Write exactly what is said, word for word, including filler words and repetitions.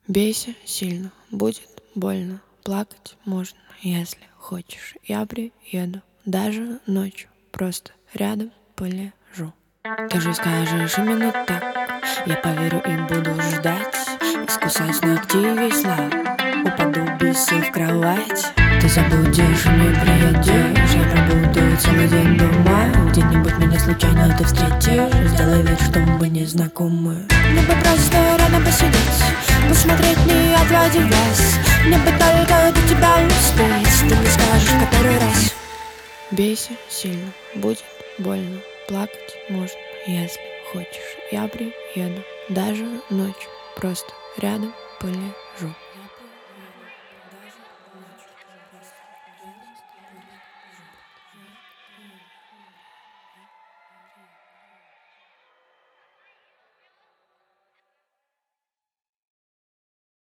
Бейся сильно, будет больно. Плакать можно, если хочешь. Я приеду, даже ночью. Просто рядом полежу. Ты же скажешь именно так. Я поверю и буду ждать. Искусать ногти весла. Упаду бису в кровать. Ты забудешь и не приедешь. Я пробуду целый день дома. Где-нибудь меня случайно ты встретишь. Сделай вид, что мы не знакомы. Мне бы просто рядом посидеть, посмотреть, не отводя глаз. Мне бы только до тебя успеть. Ты мне скажешь в который раз. Бейся сильно, будет больно. Плакать можно, если хочешь. Я приеду, даже ночью. Просто рядом полежу.